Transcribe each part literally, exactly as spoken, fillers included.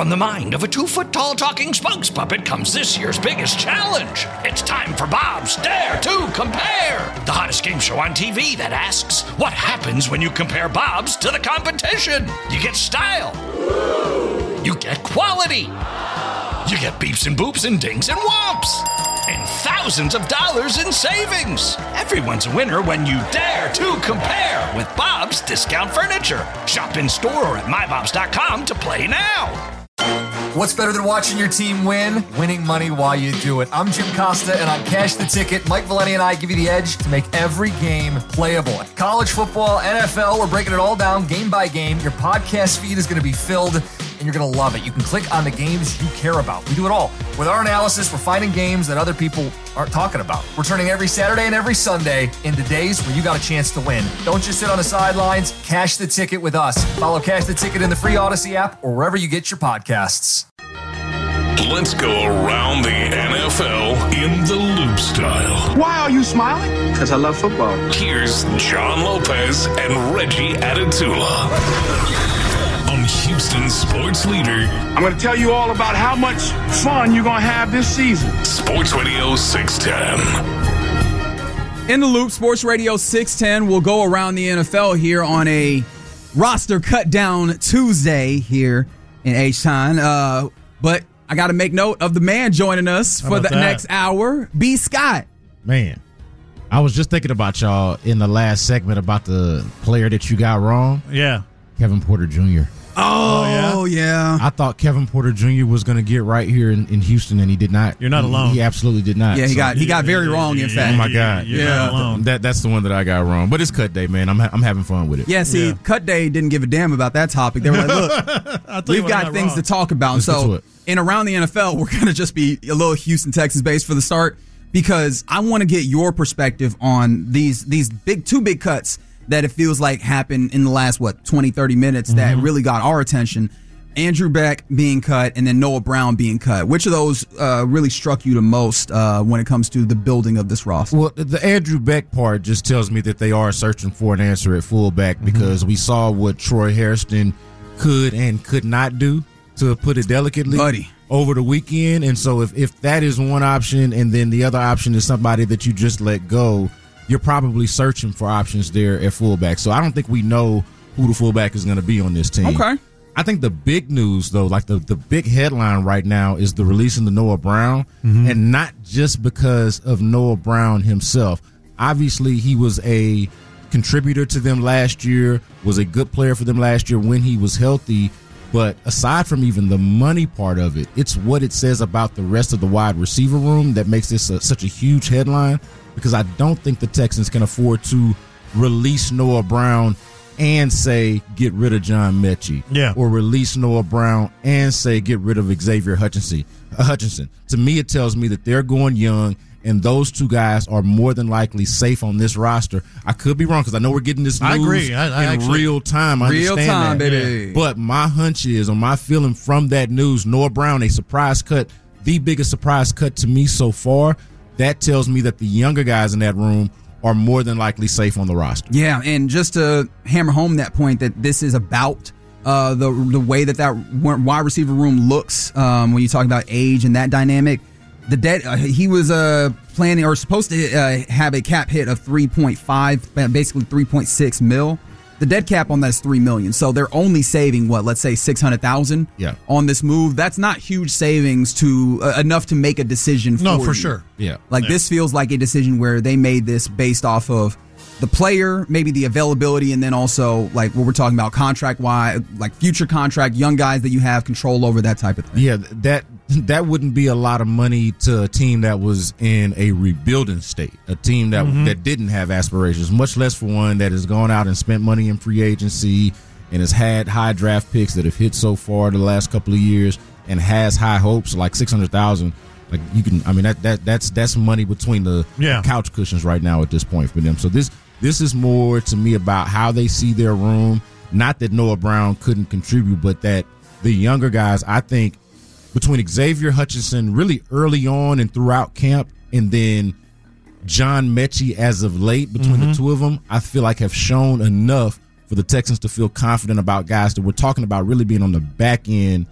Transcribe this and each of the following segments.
From the mind of a two-foot-tall talking spokes puppet comes this year's biggest challenge. It's time for Bob's Dare to Compare, the hottest game show on T V that asks, what happens when you compare Bobs to the competition? You get style. You get quality. You get beeps and boops and dings and whomps. And thousands of dollars in savings. Everyone's a winner when you dare to compare with Bob's Discount Furniture. Shop in store or at my bobs dot com to play now. What's better than watching your team win? Winning money while you do it. I'm Jim Costa, and on Cash the Ticket, Mike Valenti and I give you the edge to make every game playable. College football, N F L, we're breaking it all down game by game. Your podcast feed is going to be filled, and you're going to love it. You can click on the games you care about. We do it all. With our analysis, we're finding games that other people aren't talking about. We're turning every Saturday and every Sunday into days where you got a chance to win. Don't just sit on the sidelines. Cash the Ticket with us. Follow Cash the Ticket in the free Odyssey app or wherever you get your podcasts. Let's go around the N F L in the loop style. Why are you smiling? Because I love football. Here's John Lopez and Reggie Atatula on Houston Sports Leader. I'm going to tell you all about how much fun you're going to have this season. Sports Radio six ten. In the Loop, Sports Radio six ten will go around the N F L here on a roster cut down Tuesday here in H-Town. Uh, but I got to make note of the man joining us for the that? next hour, B. Scott. Man, I was just thinking about y'all in the last segment about the player that you got wrong. Yeah. Kevin Porter Junior Oh, oh yeah. yeah. I thought Kevin Porter Junior was going to get right here in, in Houston, and he did not. You're not he, alone. He absolutely did not. Yeah, he so, got he got very yeah, wrong, yeah, in yeah, fact. Oh, my God. You're yeah. not alone. That, that's the one that I got wrong. But it's cut day, man. I'm, ha- I'm having fun with it. Yeah, see, Yeah. Cut Day didn't give a damn about that topic. They were like, look, we've got things wrong. to talk about. Let's get to So, it. in Around the N F L, we're going to just be a little Houston, Texas based for the start because I want to get your perspective on these these big two big cuts that it feels like happened in the last, what, twenty, thirty minutes mm-hmm. that really got our attention. Andrew Beck being cut and then Noah Brown being cut. Which of those uh, really struck you the most uh, when it comes to the building of this roster? Well, the Andrew Beck part just tells me that they are searching for an answer at fullback mm-hmm. because we saw what Troy Hairston could and could not do, to put it delicately, Buddy. over the weekend. And so if, if that is one option and then the other option is somebody that you just let go, you're probably searching for options there at fullback. So I don't think we know who the fullback is going to be on this team. Okay. I think the big news, though, like the, the big headline right now is the releasing of Noah Brown, mm-hmm. and not just because of Noah Brown himself. Obviously, he was a contributor to them last year, was a good player for them last year when he was healthy. But aside from even the money part of it, it's what it says about the rest of the wide receiver room that makes this a, such a huge headline, because I don't think the Texans can afford to release Noah Brown and say get rid of John Mechie, yeah, or release Noah Brown and say get rid of Xavier Hutchinson. Uh, Hutchinson. To me, it tells me that they're going young, and those two guys are more than likely safe on this roster. I could be wrong because I know we're getting this news I agree. I, I in actually, real time. I real understand time, that. baby. But my hunch is, or my feeling from that news, Noah Brown, a surprise cut, the biggest surprise cut to me so far. That tells me that the younger guys in that room are more than likely safe on the roster. Yeah, and just to hammer home that point that this is about uh, the the way that that wide receiver room looks um, when you talk about age and that dynamic. The dead uh, he was uh, planning or supposed to uh, have a cap hit of three point five, basically three point six mil. The dead cap on that is three million. So they're only saving what, let's say six hundred thousand yeah. on this move. That's not huge savings to uh, enough to make a decision for No, for you. sure. Yeah. Like yeah. this feels like a decision where they made this based off of the player, maybe the availability, and then also like what we're talking about contract wise, like future contract, young guys that you have control over, that type of thing. Yeah, that that wouldn't be a lot of money to a team that was in a rebuilding state, a team that mm-hmm. that didn't have aspirations, much less for one that has gone out and spent money in free agency and has had high draft picks that have hit so far the last couple of years and has high hopes, like six hundred thousand. Like you can, I mean that that that's that's money between the yeah. couch cushions right now at this point for them. So this this is more to me about how they see their room. Not that Noah Brown couldn't contribute, but that the younger guys, I think, between Xavier Hutchinson really early on and throughout camp, and then John Mechie as of late, between mm-hmm. the two of them, I feel like have shown enough for the Texans to feel confident about guys that we're talking about really being on the back end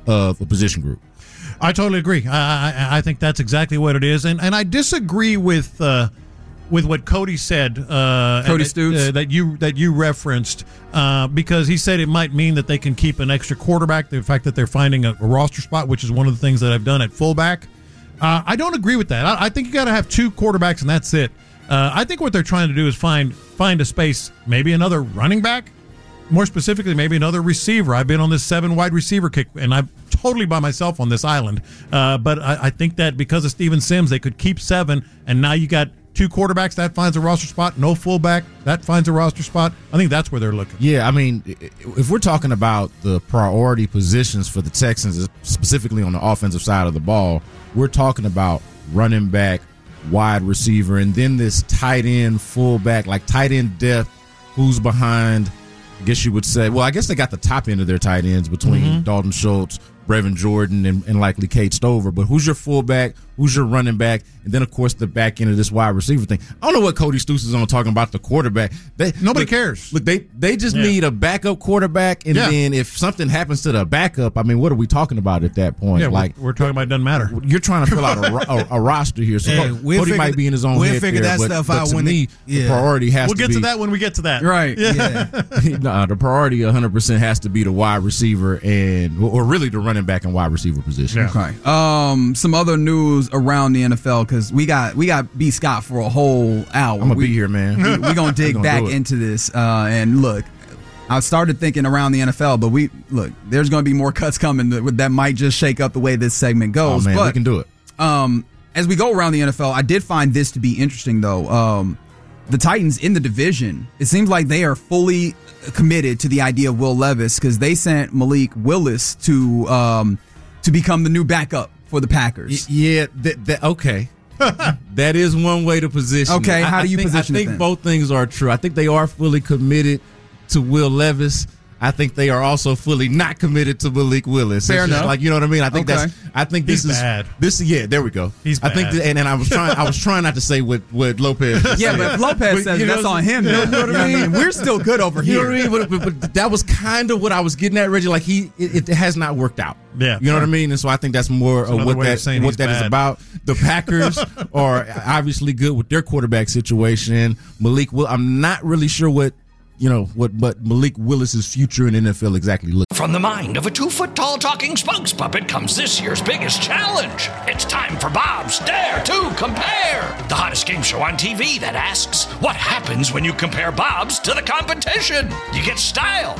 of a position group. I totally agree. I, I, I think that's exactly what it is, and and I disagree with uh, with what Cody said. Uh, Cody that, Stoops uh, that you that you referenced uh, because he said it might mean that they can keep an extra quarterback. The fact that they're finding a, a roster spot, which is one of the things that I've done at fullback. Uh, I don't agree with that. I, I think you got to have two quarterbacks, and that's it. Uh, I think what they're trying to do is find find a space, maybe another running back. More specifically, maybe another receiver. I've been on this seven wide receiver kick, and I'm totally by myself on this island. Uh, but I, I think that because of Steven Sims, they could keep seven, and now you got two quarterbacks. That finds a roster spot. No fullback. That finds a roster spot. I think that's where they're looking. Yeah, I mean, if we're talking about the priority positions for the Texans, specifically on the offensive side of the ball, we're talking about running back, wide receiver, and then this tight end, fullback, like tight end depth, who's behind. I guess you would say, well, I guess they got the top end of their tight ends between mm-hmm. Dalton Schultz, Brevin Jordan, and, and likely Kate Stover. But who's your fullback? Who's your running back? And then, of course, the back end of this wide receiver thing. I don't know what Cody Stoops is on talking about the quarterback. They, Nobody look, cares. Look, they they just yeah. need a backup quarterback, and yeah. then if something happens to the backup, I mean, what are we talking about at that point? Yeah, like we're, we're talking about it doesn't matter. You're trying to fill out a, a, a roster here, so yeah, Cody we'll figure, might be in his own we'll head figure there, that but, stuff but out to when me, it, yeah. the priority has we'll to be. We'll get to that when we get to that. Right. Yeah. yeah. No, the priority one hundred percent has to be the wide receiver and, or really the running back and wide receiver position. Yeah. Okay. Um, some other news around the N F L because we got we got B. Scott for a whole hour. I'm gonna we, be here, man. We're we gonna dig gonna back into this. Uh, and look, I started thinking around the N F L, but we look. There's gonna be more cuts coming that, that might just shake up the way this segment goes. Oh man, but, we can do it. Um, as we go around the N F L, I did find this to be interesting though. Um, the Titans in the division, it seems like they are fully committed to the idea of Will Levis because they sent Malik Willis to um, to become the new backup for the Packers. Y- yeah, that, that, okay. That is one way to position okay, it. how I, do you I think, position I it think then? both things are true. I think they are fully committed to Will Levis. I think they are also fully not committed to Malik Willis. Fair it's enough. Like, you know what I mean? I think okay. that's. I think this He's is bad. This yeah. There we go. He's I think, bad. that, and, and I was trying. I was trying not to say what what Lopez. just Yeah, said. but if Lopez But, says you know, that's on him, you know, then, you know what I mean? we're still good over You here. know what I mean? But, but, but that was kind of what I was getting at, Reggie. Like he, it, it has not worked out. Yeah. You know what I mean? And so I think that's more of another what way of that saying what he's that is bad. about. The Packers are obviously good with their quarterback situation. Malik Will, I'm not really sure what you know what, but Malik Willis's future in the N F L exactly looks. From the mind of a two-foot-tall talking spokes puppet comes this year's biggest challenge. It's time for Bob's Dare to Compare, the hottest game show on T V that asks, what happens when you compare Bob's to the competition? You get style.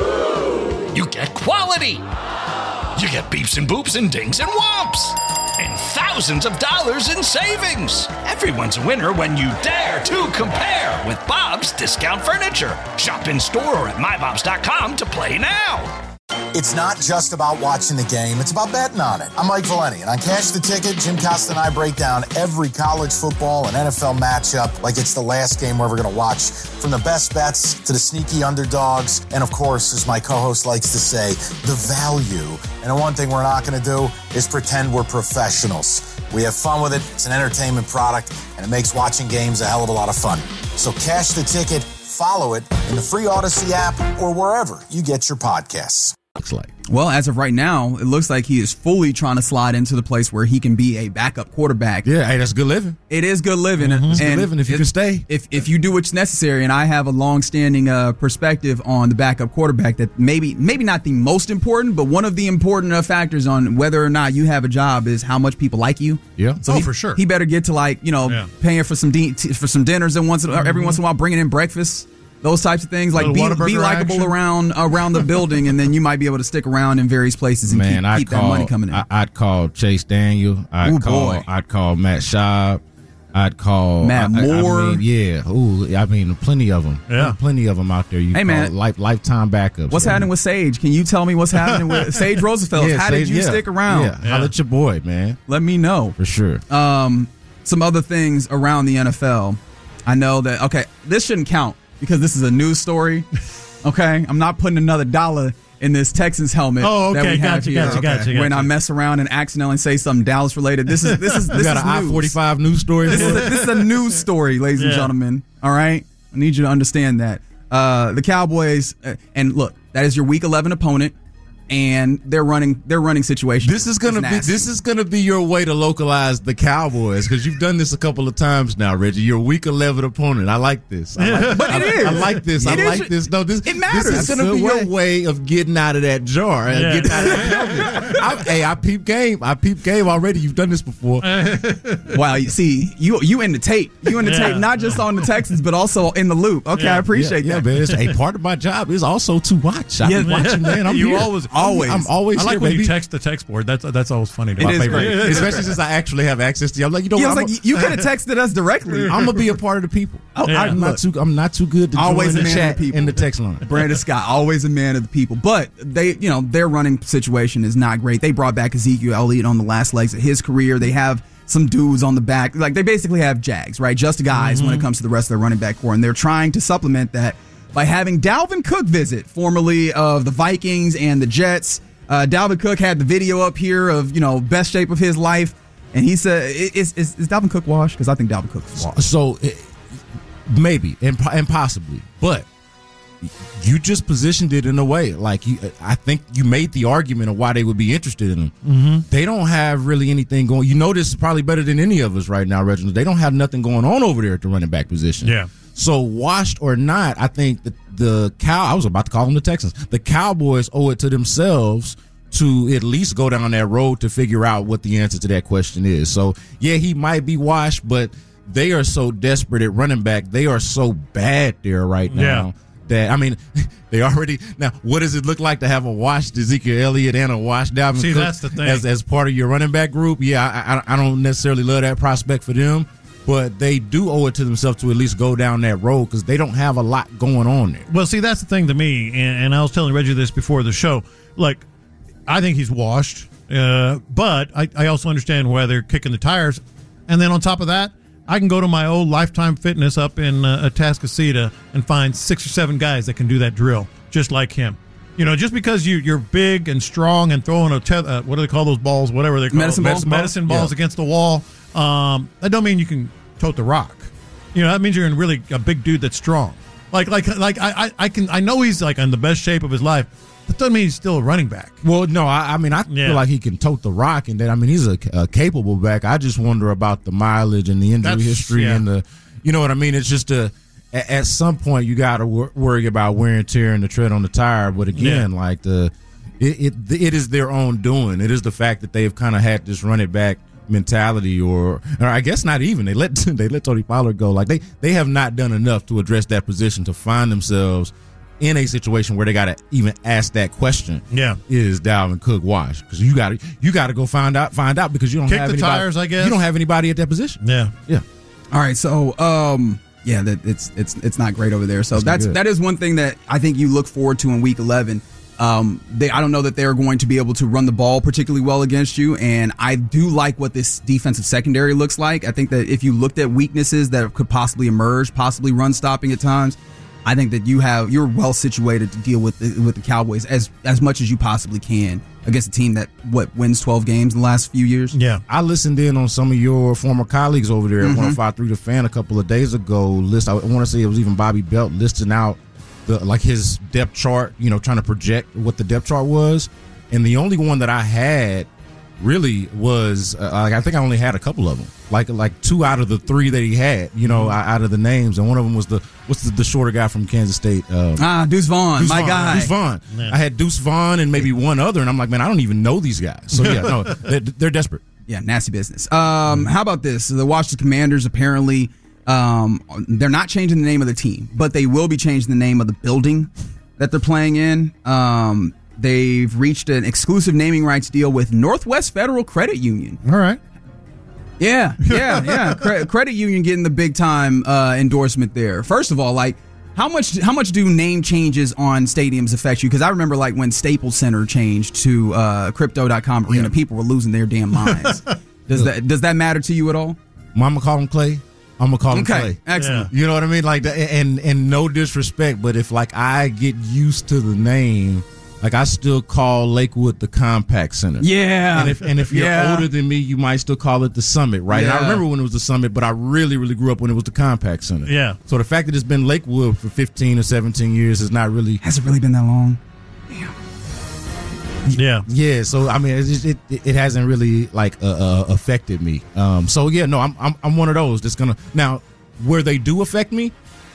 You get quality. You get beeps and boops and dings and whomps. And thousands of dollars in savings. Everyone's a winner when you dare to compare with Bob's Discount Furniture. Shop in store or at my bobs dot com to play now. It's not just about watching the game, it's about betting on it. I'm Mike Valeni, and on Cash the Ticket, Jim Costa and I break down every college football and N F L matchup like it's the last game we're ever going to watch. From the best bets to the sneaky underdogs, and of course, as my co-host likes to say, the value. And the one thing we're not going to do is pretend we're professionals. We have fun with it, it's an entertainment product, and it makes watching games a hell of a lot of fun. So Cash the Ticket, follow it in the free Odyssey app or wherever you get your podcasts. Looks like. Well, as of right now, it looks like he is fully trying to slide into the place where he can be a backup quarterback. Yeah, hey, that's good living. It is good living. Mm-hmm. It's and good living if you can stay. If if you do what's necessary, and I have a long-standing uh, perspective on the backup quarterback that maybe maybe not the most important, but one of the important uh, factors on whether or not you have a job is how much people like you. Yeah. So oh, he, for sure. He better get to like you know Yeah. paying for some de- t- for some dinners and once Mm-hmm. every once in a while bringing in breakfast. Those types of things, like be, Whataburger be likable action. around around the building, and then you might be able to stick around in various places and Man, keep, I'd keep call, that money coming in. I, I'd call Chase Daniel. I'd Ooh, call. boy. I'd call Matt Schaub. I'd call Matt I, I- Moore. I mean, yeah. Ooh, I mean, plenty of them. Yeah. plenty of them out there. You Hey, call man. life, lifetime backups. What's man. happening with Sage? Can you tell me what's happening with Sage Roosevelt? Yeah, How say- did you yeah, stick around? Yeah, holla at your boy, man, Let me know. for sure. Um, some other things around the N F L. I know that, okay, this shouldn't count because this is a news story. Okay, I'm not putting another dollar in this Texans helmet. Oh, that okay, we have gotcha, here, gotcha, gotcha, When gotcha. I mess around and accidentally say something Dallas related, this is this is this you got is an I news. forty-five news story. This is, a, this is a news story, ladies and Yeah. gentlemen. All right, I need you to understand that uh, the Cowboys uh, and look, that is your Week eleven opponent. and their running their running situation. This is gonna is be nasty. this is gonna be your way to localize the Cowboys, because you've done this a couple of times now, Reggie. You're a week eleven opponent. I like this. I like, But it I, is. I like this. It I is. like this. No, this It matters. This is That's gonna a be good your way of getting out of that jar. and Yeah. Getting out of that I, hey, I peep game. I peep game already. You've done this before. Wow, you see, you you in the tape. You in the Yeah. tape, not just on the Texans, but also in the loop. Okay, Yeah. I appreciate yeah, that. man. It's, a part of my job is also to watch. I'm Yeah. watching, man. I'm You here. always- always. I'm always I like here, when baby. you text the text board. That's that's always funny to It me. is My favorite. great. Especially since I actually have access to you. I'm like, you know He what? was I'm like, a- you could have texted us directly. I'm gonna be a part of the people. Oh, Yeah. I- I'm look, not too. I'm not too good to Always join a the man of chat the people. in the text line. Brandon Scott, always a man of the people. But they, you know, their running situation is not great. They brought back Ezekiel Elliott on the last legs of his career. They have some dudes on the back. Like, they basically have Jags, right? Just guys Mm-hmm. when it comes to the rest of their running back core. And they're trying to supplement that by having Dalvin Cook visit, formerly of the Vikings and the Jets. Uh, Dalvin Cook had the video up here of, you know, best shape of his life. And he said, is, is, is Dalvin Cook washed? Because I think Dalvin Cook is washed. So it, maybe and, po- and possibly, but you just positioned it in a way like you. I think you made the argument of why they would be interested in him. Mm-hmm. They don't have really anything going. You know this probably better than any of us right now, Reginald. They don't have nothing going on over there at the running back position. Yeah. So washed or not, I think the the cow. I was about to call them the Texans. The Cowboys owe it to themselves to at least go down that road to figure out what the answer to that question is. So yeah, he might be washed, but they are so desperate at running back. They are so bad there right now. Yeah. That I mean, they already now. What does it look like to have a washed Ezekiel Elliott and a washed Dalvin See, Cook that's the thing. as as part of your running back group? Yeah, I, I, I don't necessarily love that prospect for them, but they do owe it to themselves to at least go down that road because they don't have a lot going on there. Well, see, that's the thing to me, and, and I was telling Reggie this before the show. Like, I think he's washed, uh, but I, I also understand why they're kicking the tires. And then on top of that, I can go to my old Lifetime Fitness up in uh, Atascocita and find six or seven guys that can do that drill just like him. You know, just because you, you're big and strong and throwing a, te- uh, what do they call those balls, whatever they call Medicine them, balls? medicine, medicine balls Yeah. against the wall, um, that don't mean you can tote the rock. You know, that means you're in really a big dude that's strong. Like, like, like I, I, I can, I know he's like in the best shape of his life. That doesn't mean he's still a running back. Well, no, I, I mean, I Yeah. feel like he can tote the rock, and that I mean, he's a, a capable back. I just wonder about the mileage and the injury That's- history yeah. and the, you know what I mean? It's just a, a at some point you got to wor- worry about wear and tear and the tread on the tire. But again, Yeah. like the, it, it it is their own doing. It is the fact that they've kind of had this running back mentality, or, or I guess not even. They let they let Tony Pollard go. Like they they have not done enough to address that position to find themselves in a situation where they got to even ask that question. Yeah. Is Dalvin Cook washed? Because you got to you got to go find out find out because you don't Kick have the anybody, tires, I guess. you don't have anybody at that position. Yeah. Yeah. All right, so um, yeah, that it's it's it's not great over there. So That's not that's good. that is one thing that I think you look forward to in Week eleven. Um, they I don't know that they're going to be able to run the ball particularly well against you, and I do like what this defensive secondary looks like. I think that if you looked at weaknesses that could possibly emerge, possibly run stopping at times, I think that you have you're well situated to deal with the, with the Cowboys as as much as you possibly can against a team that what wins twelve games in the last few years. Yeah. I listened in on some of your former colleagues over there at one oh five point three The Fan a couple of days ago. List I want to say it was even Bobby Belt listing out the like his depth chart, you know, trying to project what the depth chart was. And the only one that I had really was uh, like I think I only had a couple of them, like like two out of the three that he had, you know, Mm-hmm. out of the names, and one of them was the what's the, the shorter guy from Kansas State. Uh, Ah, Deuce Vaughn, Deuce my Vaughn. guy. Deuce Vaughn. Yeah. I had Deuce Vaughn and maybe one other, and I'm like, man, I don't even know these guys. So yeah, no, they're, they're desperate. Yeah, nasty business. Um, how about this? The Washington Commanders apparently um, they're not changing the name of the team, but they will be changing the name of the building that they're playing in. Um, they've reached an exclusive naming rights deal with Northwest Federal Credit Union. All right. Yeah, yeah, yeah. Cre- credit union getting the big time uh, endorsement there. First of all, like how much how much do name changes on stadiums affect you? Because I remember like when Staples Center changed to uh, Crypto dot com Arena, Yeah. people were losing their damn minds. does that does that matter to you at all? Mama call him Clay. I'm gonna call him Okay, Clay. excellent. You know what I mean? Like, the, and and no disrespect, but if like I get used to the name, like I still call Lakewood the Compact Center. Yeah, And if and if you're Yeah. older than me, you might still call it the Summit, right? And I Yeah. remember when it was the Summit, but I really, really grew up when it was the Compact Center. Yeah. So the fact that it's been Lakewood for fifteen or seventeen years is not really. Has it really been that long? Yeah, yeah. So I mean, it just, it, it hasn't really like uh, uh, affected me. Um, so yeah, no, I'm I'm I'm one of those that's gonna now where they do affect me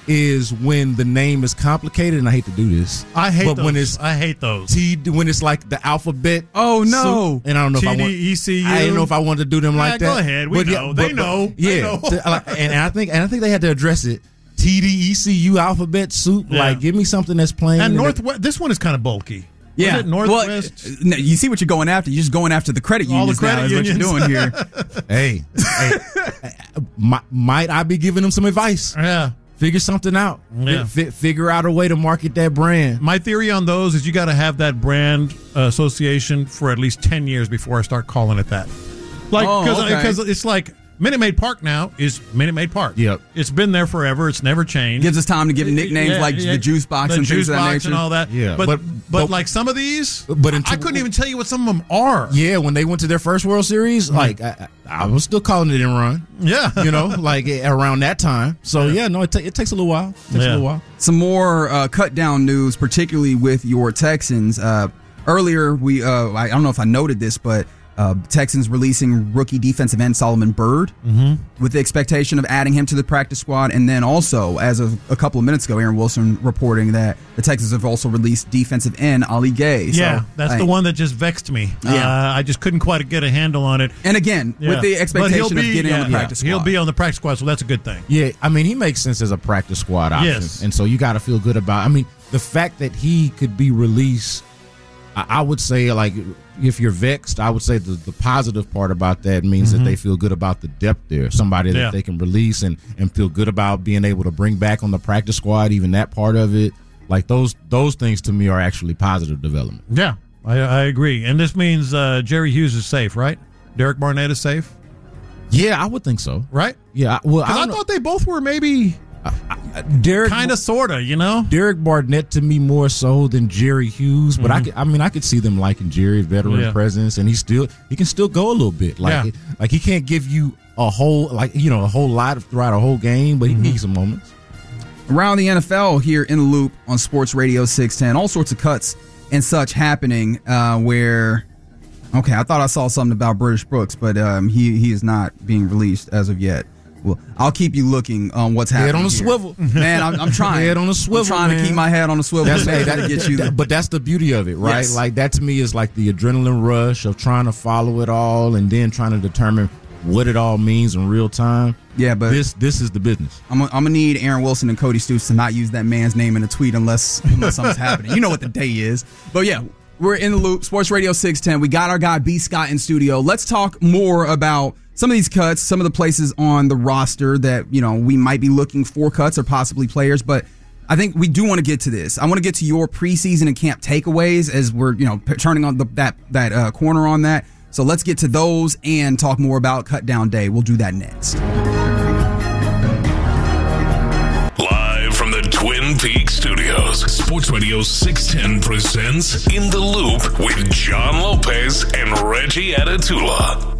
is when the name is complicated, and I hate to do this. I hate but those. when it's I hate those. T when it's like the alphabet. Oh no! Soup, and I don't know if I T D want. E C U. I didn't know if I wanted to do them like Yeah, that. go ahead. We But know. yeah, They but- know. but- They Yeah, know. T- like, and, and I think and I think they had to address it. T D E C U alphabet soup. Yeah. Like, give me something that's plain. And and Northwest. This one is kind of bulky. Yeah, Was it Northwest? Well, no, you see what you're going after. You're just going after the credit All the unions now. credit Is what you're unions. doing here. Hey, hey might, might I be giving them some advice? Yeah. Figure something out. Yeah. Fi- figure out a way to market that brand. My theory on those is you got to have that brand uh, association for at least ten years before I start calling it that. Like, Oh, because okay. it's like Minute Maid Park now is Minute Maid Park. Yep. It's been there forever. It's never changed. Gives us time to give nicknames Yeah, like yeah. the juice box the and juice things of that box nature. and all that. Yeah, but but- but, but- like some of these, But in I couldn't even tell you what some of them are. Yeah, when they went to their first World Series, like I, I was still calling it in run. Yeah. You know, like around that time. So yeah, no, it, ta- it takes a little while. It takes Yeah. a little while. Some more uh, cut down news, particularly with your Texans. Uh, earlier, we uh, I don't know if I noted this, but uh, Texans releasing rookie defensive end Solomon Byrd Mm-hmm. with the expectation of adding him to the practice squad. And then also, as of a couple of minutes ago, Aaron Wilson reporting that the Texans have also released defensive end Ali Gay. Yeah, So, that's I- the one that just vexed me. Yeah. Uh, I just couldn't quite get a handle on it. And again, Yeah. with the But expectation he'll of be- getting yeah, on the practice squad. He'll be on the practice squad, so that's a good thing. Yeah, I mean, he makes sense as a practice squad option. Yes. And so you got to feel good about I mean, the fact that he could be released, I, I would say, like, if you're vexed, I would say the, the positive part about that means Mm-hmm. that they feel good about the depth there. Somebody that Yeah. they can release and, and feel good about being able to bring back on the practice squad, even that part of it. Like, those those things to me are actually positive development. Yeah, I, I agree. And this means uh, Jerry Hughes is safe, right? Derek Barnett is safe, Yeah, I would think so. right? Yeah, I- well, I, Because I, don't know. thought they both were maybe Derek kind of, sort of, you know? Derek Barnett to me more so than Jerry Hughes, but I could, I mean I could see them liking Jerry, veteran Yeah. presence, and he still he can still go a little bit. Like Yeah. like he can't give you a whole like you know a whole lot throughout a whole game, but he Mm-hmm. can give you some moments. Around the N F L here in the loop on Sports Radio six ten. All sorts of cuts and such happening uh, where, okay, I thought I saw something about British Brooks, but um, he, he is not being released as of yet. Well, I'll keep you looking on what's happening. Head on a here. swivel. Man, I'm, I'm trying. Head on a swivel, I'm trying man. to keep my head on a swivel. That's man, hey, to that, get you. that- but that's the beauty of it, right? Yes. Like that to me is like the adrenaline rush of trying to follow it all and then trying to determine what it all means in real time. Yeah, but this this is the business. I'm, I'm gonna need Aaron Wilson and Cody Stoops to not use that man's name in a tweet unless unless something's happening. You know what the day is. But yeah, we're in the loop. Sports Radio six ten. We got our guy B Scott in studio. Let's talk more about some of these cuts, some of the places on the roster that you know we might be looking for cuts or possibly players. But I think we do want to get to this. I want to get to your preseason and camp takeaways as we're you know p- turning on the, that that uh, corner on that. So let's get to those and talk more about Cut Down Day. We'll do that next. Live from the Twin Peaks studios, Sports Radio six ten presents In the Loop with John Lopez and Reggie Atatula.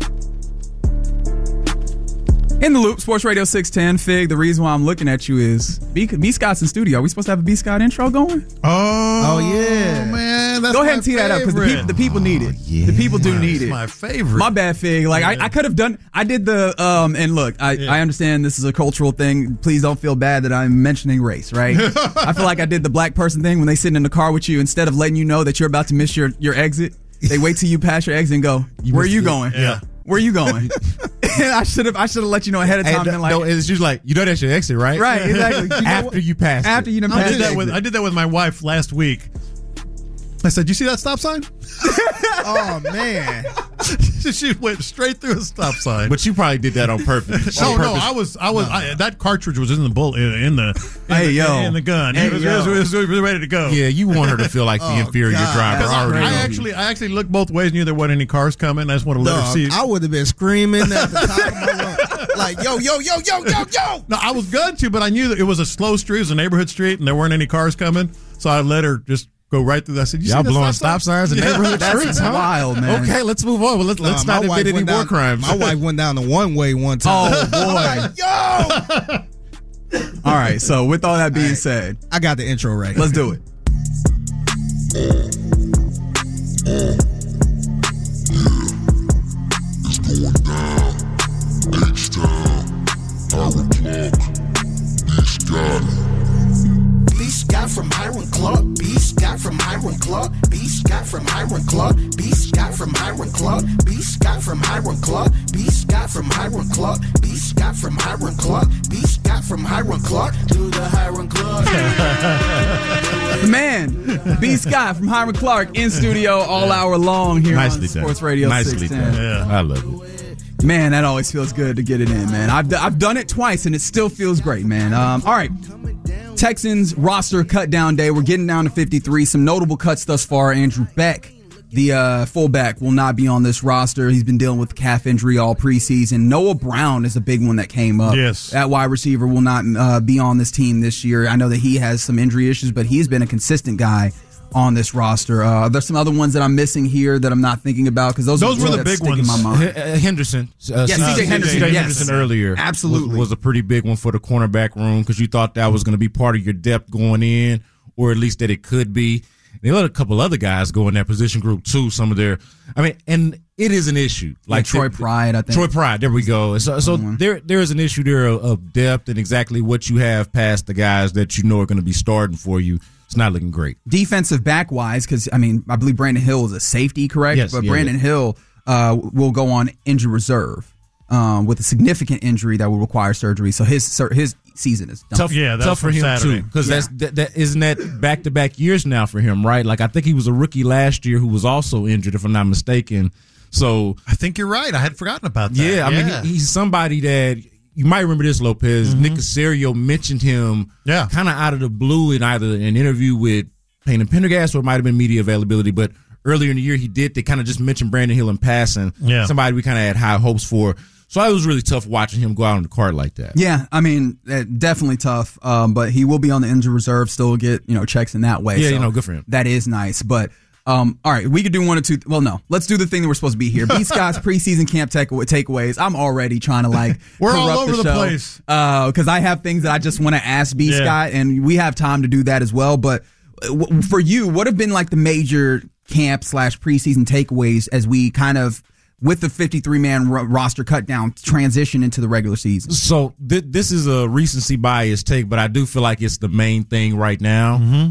In the loop, Sports Radio six ten. Fig, the reason why I'm looking at you is B, B Scott's in studio. Are we supposed to have a B Scott intro going? Oh, yeah. man. That's Go ahead my and tee that up because the, favorite. peop- the people need it. yeah. The people do That's need it. my favorite. My bad, Fig. Like I, I could have done. I did the um. And look, I, Yeah. I understand this is a cultural thing. Please don't feel bad that I'm mentioning race. Right? I feel like I did the black person thing when they sit in the car with you. Instead of letting you know that you're about to miss your your exit, they wait till you pass your exit and go, "Where are missed you it." going? Yeah. Where are you going?" I should have. I should have let you know ahead of Hey, time. no, and like, no, it's just like you know that's your exit, right? right? Exactly. You know After what? you pass, After it. you done I passed did that the with exit. I did that with my wife last week. I said, "You see that stop sign?" Oh man! She went straight through a stop sign. But you probably did that on purpose. no, On no, purpose. I was, I was, I, that cartridge was in the bull, in, in the, in Hey, the, yo. in the gun. Hey, it, was, yo. it, was, it was ready to go. Yeah, you want her to feel like the inferior God. driver. Because I, already. I actually, I actually looked both ways. Knew there weren't any cars coming. I just want to let her Dog, see. I would have been screaming at the top of my lungs. Like, yo, yo, yo, yo, yo, yo. No, I was going to, but I knew that it was a slow street, it was a neighborhood street, and there weren't any cars coming. So I let her just go right through that. I said, you Y'all see that blowing stop signs in Yeah. neighborhood That's streets, huh? wild, man. Okay, let's move on. Well, let's let's Nah, not my wife admit any went war down- crimes. My wife went down the one way one time. Oh boy! Yo, All right. So with all that being said, I got the intro right. let's do it. Uh, yeah, it's going down. H-Town, Hiram Clark, B. Scott. B. Scott from Hiram Clark. B. Scott from Hiram Clark. B. Scott from Hiram Clark. B. Scott from Hiram Clark. B. Scott from Hiram Clark. B. Scott from Hiram Clark. B. Scott from Hiram Clark. B. Scott from Hiram Clark. Do the Hiram Clark. The man, B. Scott from Hiram Clark, in studio all hour long here Nicely on done. Sports Radio Nicely six ten. done. Yeah. I love it. Man, that always feels good to get it in, man. I've, I've done it twice, and it still feels great, man. Um, all right. Texans roster cut down day. We're getting down to fifty-three. Some notable cuts thus far. Andrew Beck, the uh, fullback, will not be on this roster. He's been dealing with calf injury all preseason. Noah Brown is a big one that came up. Yes. That wide receiver will not uh, be on this team this year. I know that he has some injury issues, but he's been a consistent guy on this roster. Uh, there's some other ones that I'm missing here that I'm not thinking about because those, those are were the that big stick ones. in my mind. H- uh, Henderson, uh, Yes, C J C J Henderson, C J yes. Henderson earlier, Absolutely. was, was a pretty big one for the cornerback room because you thought that was going to be part of your depth going in, or at least that it could be. They let a couple other guys go in that position group too. Some of their, I mean, and it is an issue. Like Troy the, Pride, I think. Troy Pride. There we go. So, so mm-hmm. there, there is an issue there of, of depth and exactly what you have past the guys that you know are going to be starting for you. It's not looking great. Defensive back wise, because I mean, I believe Brandon Hill is a safety, correct? Yes, but yeah, Brandon yeah. Hill uh, will go on injury reserve um, with a significant injury that will require surgery. So his his season is done. Tough, Yeah, that tough was for from him Saturday. too, because Yeah. that's that, that isn't that back to back years now for him, right? Like I think he was a rookie last year who was also injured, if I'm not mistaken. So I think you're right. I had forgotten about that. yeah, I mean he, he's somebody that you might remember this, Lopez. Mm-hmm. Nick Caserio mentioned him, Yeah. kind of out of the blue in either an interview with Payne and Pendergast or it might have been media availability, but earlier in the year he did. They kind of just mentioned Brandon Hill in passing. Yeah. Somebody we kind of had high hopes for. So it was really tough watching him go out on the card like that. Yeah, I mean, uh, definitely tough. Um, but he will be on the injury reserve, still get you know checks in that way. Yeah, so you know, good for him. That is nice. But um, all right, we could do one or two. Well, no, let's do the thing that we're supposed to be here. B. Scott's preseason camp take- takeaways. I'm already trying to like We're all corrupt over the show, place. because I have things that I just want to ask B. Yeah. Scott, and we have time to do that as well. But w- for you, what have been like the major camp slash preseason takeaways as we kind of with the fifty-three man ro- roster cut down transition into the regular season? So th- this is a recency bias take, but I do feel like it's the main thing right now. Mm-hmm.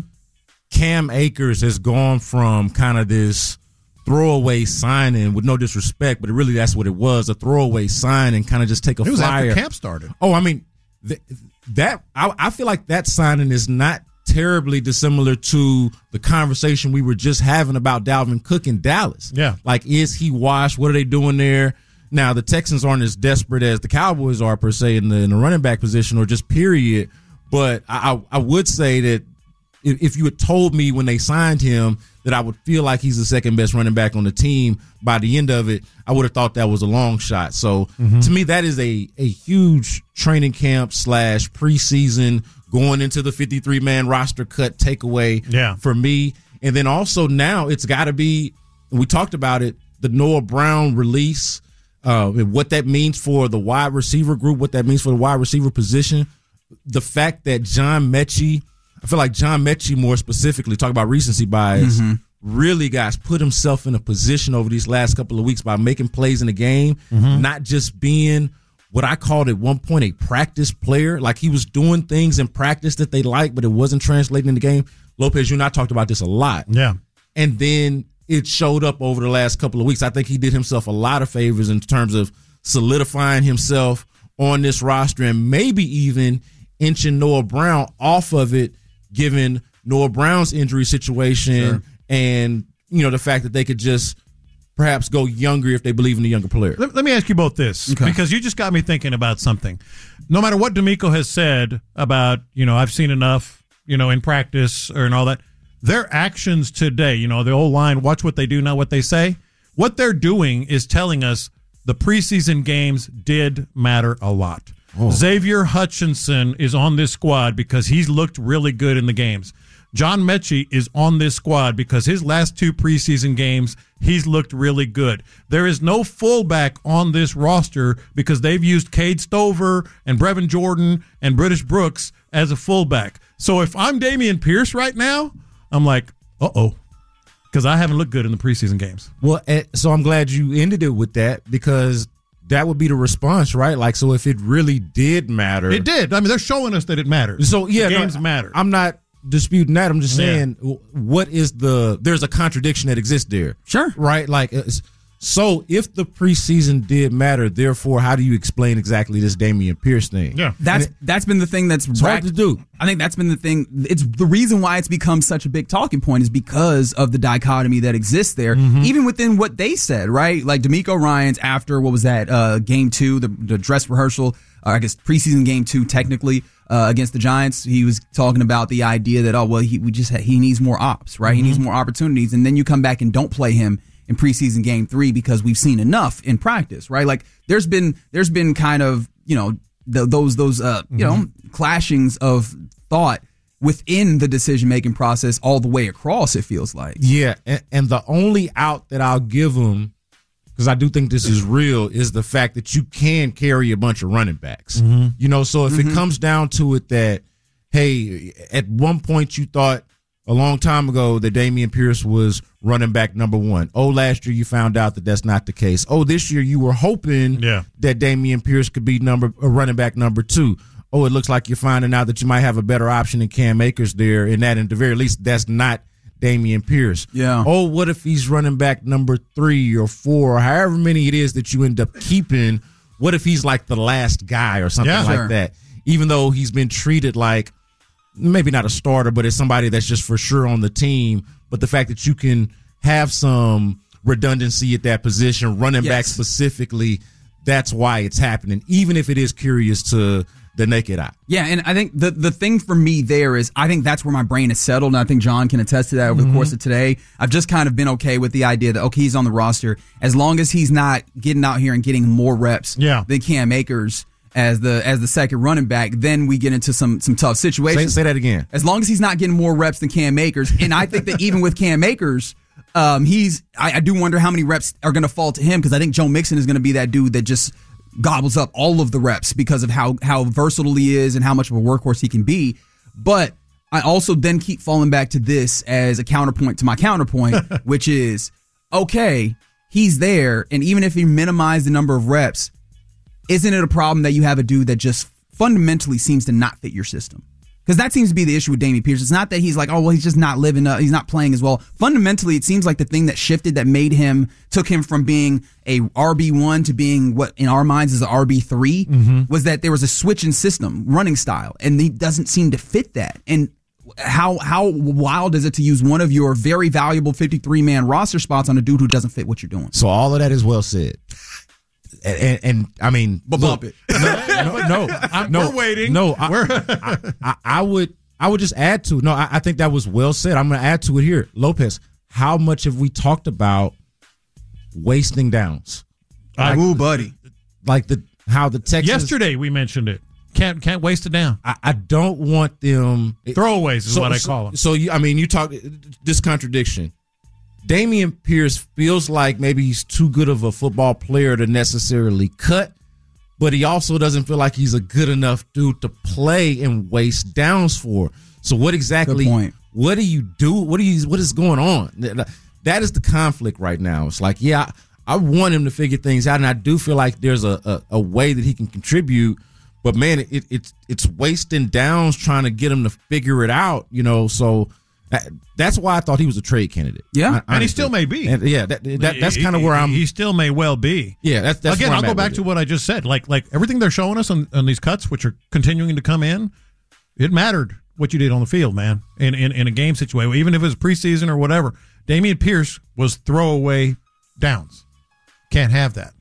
Cam Akers has gone from kind of this throwaway signing, with no disrespect, but really that's what it was, a throwaway sign and kind of just take a It was flyer. after camp started. Oh, I mean, th- that I, I feel like that signing is not terribly dissimilar to the conversation we were just having about Dalvin Cook in Dallas. Yeah. Like, is he washed? What are they doing there? Now, the Texans aren't as desperate as the Cowboys are, per se, in the, in the running back position or just period. But I, I, I would say that if, if you had told me when they signed him that I would feel like he's the second best running back on the team by the end of it, I would have thought that was a long shot. So Mm-hmm. to me, that is a, a huge training camp slash preseason going into the fifty-three man roster cut takeaway Yeah. for me. And then also now it's got to be, we talked about it, the Noah Brown release, uh, and what that means for the wide receiver group, what that means for the wide receiver position. The fact that John Mechie, I feel like John Mechie more specifically, talk about recency bias, Mm-hmm. really, guys, put himself in a position over these last couple of weeks by making plays in the game, Mm-hmm. not just being what I called at one point a practice player. Like he was doing things in practice that they liked, but it wasn't translating in the game. Lopez, you and I talked about this a lot. Yeah. And then it showed up over the last couple of weeks. I think he did himself a lot of favors in terms of solidifying himself on this roster and maybe even inching Noah Brown off of it, given Noah Brown's injury situation Sure. and, you know, the fact that they could just perhaps go younger if they believe in the younger player. Let, let me ask you both this, Okay. because you just got me thinking about something. No matter what D'Amico has said about, you know, I've seen enough, you know, in practice or and all that, their actions today, you know, the old line, watch what they do, not what they say. What they're doing is telling us the preseason games did matter a lot. Oh. Xavier Hutchinson is on this squad because he's looked really good in the games. John Mechie is on this squad because his last two preseason games, he's looked really good. There is no fullback on this roster because they've used Cade Stover and Brevin Jordan and British Brooks as a fullback. So if I'm Dameon Pierce right now, I'm like, uh-oh. Because I haven't looked good in the preseason games. Well, so I'm glad you ended it with that because that would be the response, right? Like, so if it really did matter. It did. I mean, they're showing us that it matters. So, yeah. The games no, matter. I'm not disputing that. I'm just saying yeah. what is the – there's a contradiction that exists there. Sure. Right? Like, so if the preseason did matter, therefore, how do you explain exactly this Dameon Pierce thing? Yeah. That's it, that's been the thing that's it's hard to do. I think that's been the thing. It's the reason why it's become such a big talking point is because of the dichotomy that exists there, mm-hmm. even within what they said, right? Like D'Amico Ryans after, what was that, uh, game two, the, the dress rehearsal, or I guess preseason game two technically, uh, against the Giants, he was talking about the idea that, oh, well, he we just had, he needs more ops, right? Mm-hmm. He needs more opportunities. And then you come back and don't play him in preseason game three because we've seen enough in practice, right? Like there's been there's been kind of, you know, the, those those uh you mm-hmm. know clashings of thought within the decision making process all the way across. It feels like yeah, and, and the only out that I'll give them, because I do think this is real, is the fact that you can carry a bunch of running backs. Mm-hmm. You know, so if mm-hmm. it comes down to it that hey, at one point you thought a long time ago that Dameon Pierce was running back number one. Oh, last year you found out that that's not the case. Oh, this year you were hoping yeah. that Dameon Pierce could be number a running back number two. Oh, it looks like you're finding out that you might have a better option than Cam Akers there, and that, at the very least, that's not Dameon Pierce. Yeah. Oh, what if he's running back number three or four or however many it is that you end up keeping? What if he's like the last guy or something yeah, like sure. that? Even though he's been treated like maybe not a starter, but it's somebody that's just for sure on the team. But the fact that you can have some redundancy at that position, running yes. back specifically, that's why it's happening, even if it is curious to the naked eye. Yeah, and I think the, the thing for me there is I think that's where my brain is settled, and I think John can attest to that over mm-hmm. the course of today. I've just kind of been okay with the idea that, okay, he's on the roster. As long as he's not getting out here and getting more reps yeah. than Cam Akers as the as the second running back, then we get into some some tough situations. Say, say that again. As long as he's not getting more reps than Cam Akers, and I think that even with Cam Akers, um, he's I, I do wonder how many reps are going to fall to him, because I think Joe Mixon is going to be that dude that just gobbles up all of the reps because of how how versatile he is and how much of a workhorse he can be. But I also then keep falling back to this as a counterpoint to my counterpoint, which is, okay, he's there, and even if he minimized the number of reps, isn't it a problem that you have a dude that just fundamentally seems to not fit your system? Because that seems to be the issue with Dameon Pierce. It's not that he's like, oh, well, he's just not living up, he's not playing as well. Fundamentally, it seems like the thing that shifted, that made him, took him from being a R B one to being what in our minds is an R B three, mm-hmm. was that there was a switch in system, running style, and he doesn't seem to fit that. And how how wild is it to use one of your very valuable fifty-three man roster spots on a dude who doesn't fit what you're doing? So all of that is well said. And, and, and I mean, but bump it. No, no, no, I'm, no we're waiting. No, I, I, I, I would, I would just add to. No, I, I think that was well said. I'm going to add to it here, Lopez. How much have we talked about wasting downs? Like, ooh, buddy. Like the how the Texans yesterday we mentioned it. Can't can't waste it down. I, I don't want them throwaways is so, what I so, call them. So you, I mean, you talk this contradiction. Dameon Pierce feels like maybe he's too good of a football player to necessarily cut, but he also doesn't feel like he's a good enough dude to play and waste downs for. So what exactly, what do you do? What do you, what is going on? That is the conflict right now. It's like, yeah, I want him to figure things out, and I do feel like there's a, a, a way that he can contribute, but man, it, it's, it's wasting downs trying to get him to figure it out, you know, so that's why I thought he was a trade candidate. Yeah, honestly. And he still may be. And yeah, that, that, that's kind of where I'm. He still may well be. Yeah, that's, that's again. Where I'll I'm go back to what I just said. Like like everything they're showing us on, on these cuts, which are continuing to come in, it mattered what you did on the field, man. In in, in a game situation, even if it was preseason or whatever. Dameon Pierce was throwaway downs. Can't have that.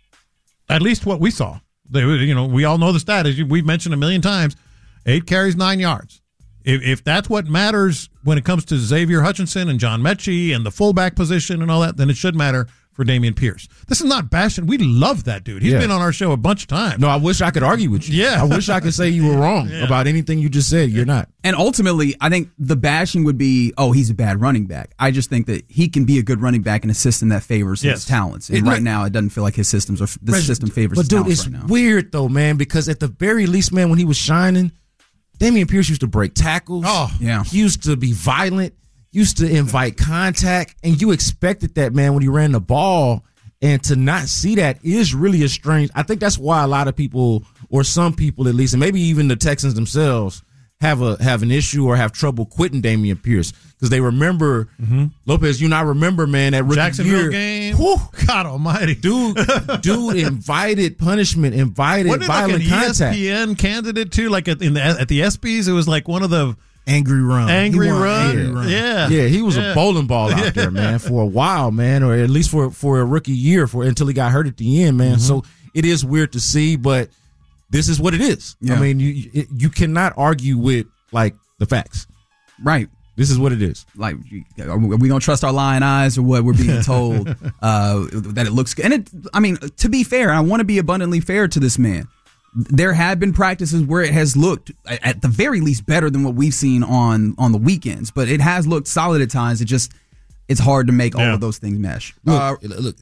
At least what we saw. They, you know, we all know the stat, as we've mentioned a million times. Eight carries, nine yards. If, if that's what matters when it comes to Xavier Hutchinson and John Mechie and the fullback position and all that, then it should matter for Dameon Pierce. This is not bashing. We love that dude. He's yeah. been on our show a bunch of times. No, I wish I could argue with you. Yeah. I wish I could say you were wrong yeah. about anything you just said. You're not. And ultimately, I think the bashing would be, oh, he's a bad running back. I just think that he can be a good running back in a system that favors yes. his talents. And it, right now, it doesn't feel like his systems are, this system favors his talents right now. But dude, it's weird though, man, because at the very least, man, when he was shining, Dameon Pierce used to break tackles. Oh, yeah. He used to be violent. used to invite contact, and you expected that, man, when he ran the ball. And to not see that is really a strange. I think that's why a lot of people, or some people at least, and maybe even the Texans themselves, have a have an issue or have trouble quitting Dameon Pierce because they remember mm-hmm. Lopez. You not remember, man, that rookie Jacksonville year, game. Whew, God Almighty, dude, dude invited punishment, invited Wasn't it violent like an contact. E S P N candidate too, like at in the at the ESPYs, it was like one of the. Angry run. Angry run. Angry run. Yeah. Yeah, he was yeah. a bowling ball out there, man, for a while, man, or at least for for a rookie year for until he got hurt at the end, man. Mm-hmm. So it is weird to see, but this is what it is. Yeah. I mean, you it, you cannot argue with like the facts. Right. This is what it is. Like, are we gonna trust our lying eyes or what we're being told uh, that it looks good? And it, I mean, to be fair, I want to be abundantly fair to this man. There have been practices where it has looked, at the very least, better than what we've seen on, on the weekends. But it has looked solid at times. It just, it's hard to make yeah. all of those things mesh. Look, uh, look,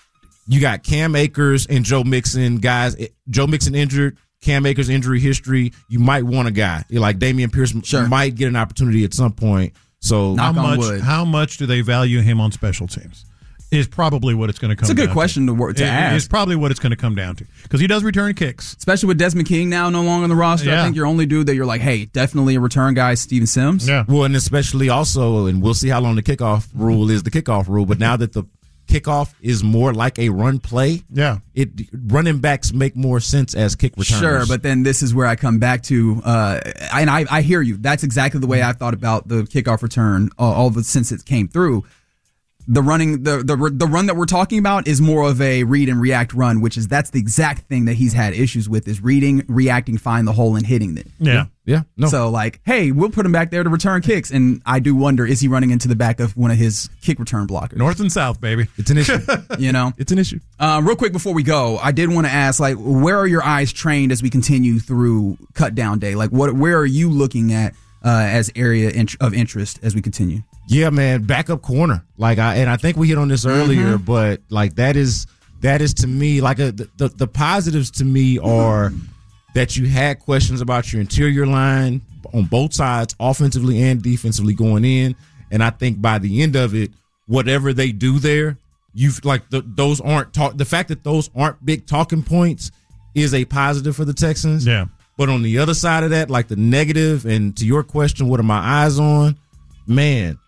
you got Cam Akers and Joe Mixon, guys. Joe Mixon injured, Cam Akers injury history. You might want a guy like Dameon Pierce. Sure. Might get an opportunity at some point. So how much? How much do they value him on special teams? Is probably what it's going to come. It's a good down question to, to, to it, ask. It's probably what it's going to come down to because he does return kicks, especially with Desmond King now no longer on the roster. Yeah. I think your only dude that you're like, hey, definitely a return guy, is Steven Sims. Yeah. Well, and especially also, and we'll see how long the kickoff rule is. The kickoff rule, but now that the kickoff is more like a run play, yeah, it running backs make more sense as kick returners. Sure, but then this is where I come back to, uh, and I, I hear you. That's exactly the way I thought about the kickoff return uh, all the since it came through. The running, the, the the run that we're talking about is more of a read and react run, which is that's the exact thing that he's had issues with is reading, reacting, find the hole, and hitting it. Yeah, yeah. No. So like, hey, we'll put him back there to return kicks, and I do wonder, is he running into the back of one of his kick return blockers? North and south, baby. It's an issue. You know, it's an issue. Uh, real quick before we go, I did want to ask, like, where are your eyes trained as we continue through cut down day? Like, what, where are you looking at uh, as area int- of interest as we continue? Yeah, man, backup corner. Like I and I think we hit on this earlier, mm-hmm. but like that is that is to me like a, the, the the positives to me are that you had questions about your interior line on both sides, offensively and defensively going in, and I think by the end of it, whatever they do there, you've like the, those aren't talk. The fact that those aren't big talking points is a positive for the Texans. Yeah, but on the other side of that, like the negative, and to your question, what are my eyes on, man?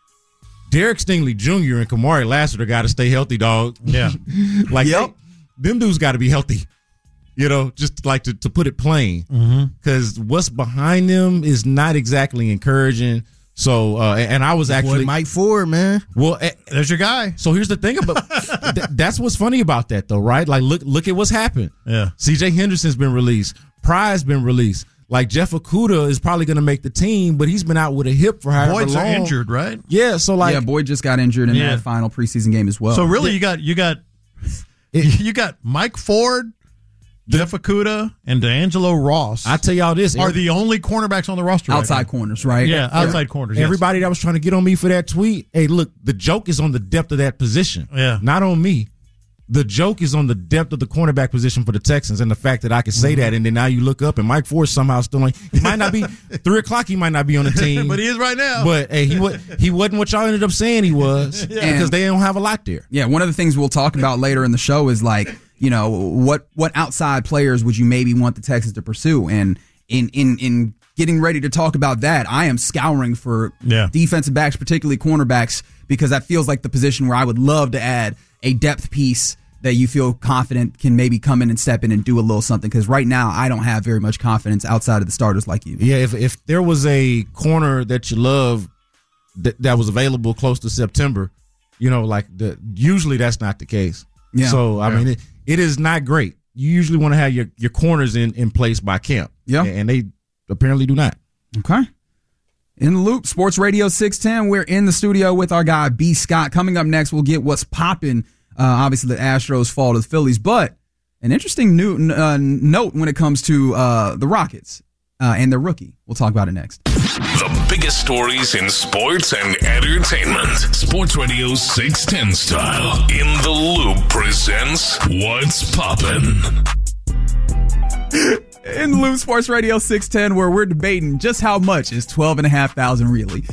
Derek Stingley Junior and Kamari Lassiter got to stay healthy, dog. Yeah. like, yep. they, them dudes got to be healthy, you know, just like to, to put it plain. Because mm-hmm. what's behind them is not exactly encouraging. So, uh, and I was actually. Boy, Mike Ford, man. Well, uh, there's your guy. So here's the thing about th- that's what's funny about that, though, right? Like, look, look at what's happened. Yeah. C J Henderson's been released. Pry's been released. Like Jeff Okudah is probably going to make the team, but he's been out with a hip for however Boyd's long. Boyd's injured, right? Yeah, so like yeah, Boyd just got injured in yeah. that final preseason game as well. So really, you got you got you got Mike Ford, Jeff Okudah, and D'Angelo Ross. I tell y'all this are the only cornerbacks on the roster. Outside right corners, right? Yeah, outside yeah. corners. Yes. Everybody that was trying to get on me for that tweet, hey, look, the joke is on the depth of that position. Yeah, not on me. The joke is on the depth of the cornerback position for the Texans and the fact that I can say mm-hmm. that, and then now you look up and Mike Ford somehow still on. He might not be three o'clock. He might not be on the team, but he is right now. But hey, he was he wasn't what y'all ended up saying he was yeah. because they don't have a lot there. Yeah, one of the things we'll talk about later in the show is like, you know, what what outside players would you maybe want the Texans to pursue, and in in in getting ready to talk about that, I am scouring for yeah. defensive backs, particularly cornerbacks, because that feels like the position where I would love to add a depth piece that you feel confident can maybe come in and step in and do a little something. Because right now, I don't have very much confidence outside of the starters like you. Yeah, if if there was a corner that you love that, that was available close to September, you know, like the usually that's not the case. Yeah. So, I yeah. mean, it, it is not great. You usually want to have your, your corners in, in place by camp. Yeah. And they apparently do not. Okay. In the Loop, Sports Radio six ten. We're in the studio with our guy, B. Scott. Coming up next, we'll get what's popping. Uh, obviously, the Astros fall to the Phillies, but an interesting new uh, note when it comes to uh, the Rockets uh, and their rookie. We'll talk about it next. The biggest stories in sports and entertainment. Sports Radio six ten style. In the Loop presents What's Poppin'. In Loop Sports Radio six ten, where we're debating just how much is twelve and a half thousand really.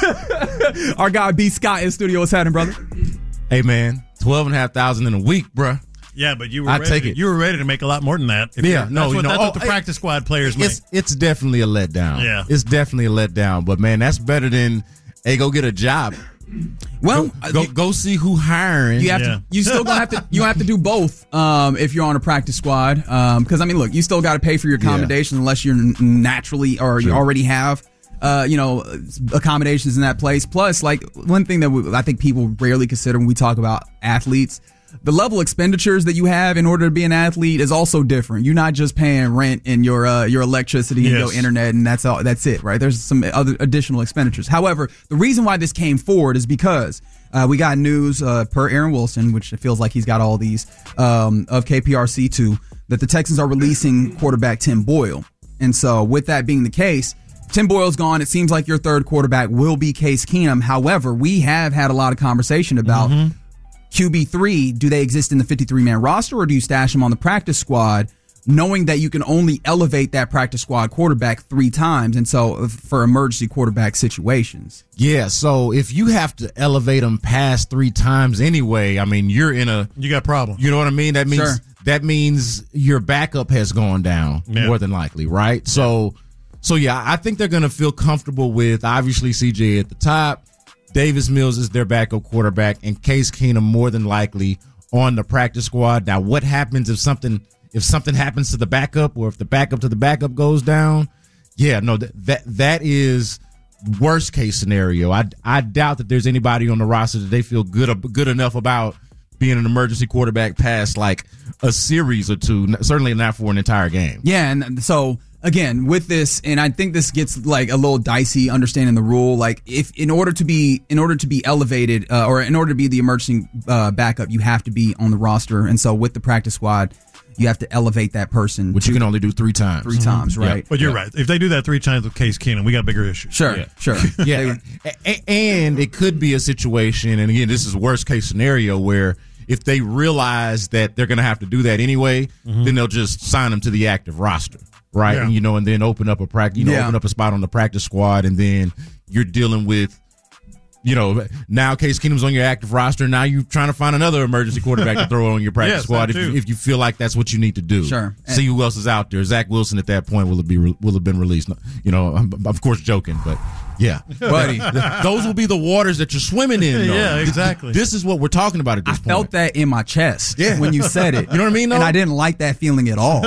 Our guy B. Scott in studio. What's happening, brother? Hey, man, twelve and a half thousand in a week, bruh. Yeah, but you were I ready take to, it. you were ready to make a lot more than that. If Yeah, you're- no, that's you what, know, that's oh, what the it- practice squad players make. It's it's definitely a letdown. Yeah. It's definitely a letdown. But man, that's better than hey, go get a job. Well, go go, go see who hiring. You have Yeah. to. You still gonna have to. You have to do both. Um, if you're on a practice squad, because I mean, look, you still got to pay for your accommodations unless you're n- naturally or you Sure. already have, uh, you know, accommodations in that place. Plus, like one thing that we, I think people rarely consider when we talk about athletes. The level of expenditures that you have in order to be an athlete is also different. You're not just paying rent and your uh, your electricity and Yes. your internet, and that's all. That's it, right? There's some other additional expenditures. However, the reason why this came forward is because uh, we got news uh, per Aaron Wilson, which it feels like he's got all these um, of K P R C too, that the Texans are releasing quarterback Tim Boyle. And so, with that being the case, Tim Boyle's gone. It seems like your third quarterback will be Case Keenum. However, we have had a lot of conversation about. Mm-hmm. Q B three, do they exist in the fifty-three man roster or do you stash them on the practice squad, knowing that you can only elevate that practice squad quarterback three times? And so for emergency quarterback situations. Yeah, so if you have to elevate them past three times anyway, I mean, you're in a You got a problem. You know what I mean? That means Sure. that means your backup has gone down Yeah. more than likely, right? So so yeah, I think they're going to feel comfortable with obviously C J at the top. Davis Mills is their backup quarterback, and Case Keenum more than likely on the practice squad. Now, what happens if something if something happens to the backup, or if the backup to the backup goes down? Yeah, no, that that, that is worst case scenario. I, I doubt that there's anybody on the roster that they feel good good enough about being an emergency quarterback past like a series or two. Certainly not for an entire game. Yeah, and so again, with this, and I think this gets like a little dicey understanding the rule. Like, if in order to be in order to be elevated, uh, or in order to be the emergency uh, backup, you have to be on the roster. And so with the practice squad, you have to elevate that person, which you can only do three times. Three times, right? Yeah. But you're Yeah. right. If they do that three times with Case Keenum, we got bigger issues. Sure, Yeah. sure. Yeah, a- a- and it could be a situation, and again, this is worst case scenario, where if they realize that they're going to have to do that anyway, Mm-hmm. then they'll just sign them to the active roster, right? Yeah. And you know, and then open up a practice, you know, Yeah. open up a spot on the practice squad, and then you're dealing with, you know, now Case Keenum's on your active roster. Now you're trying to find another emergency quarterback to throw on your practice Yes, squad that if you, too. if you feel like that's what you need to do. Sure. See who else is out there. Zach Wilson at that point will be will have been released. You know, I'm, of course, joking, but yeah, Buddy. those will be the waters that you're swimming in. Though. Yeah, exactly. This is what we're talking about at this I point. felt that in my chest Yeah. when you said it. You know what I mean, though? And I didn't like that feeling at all.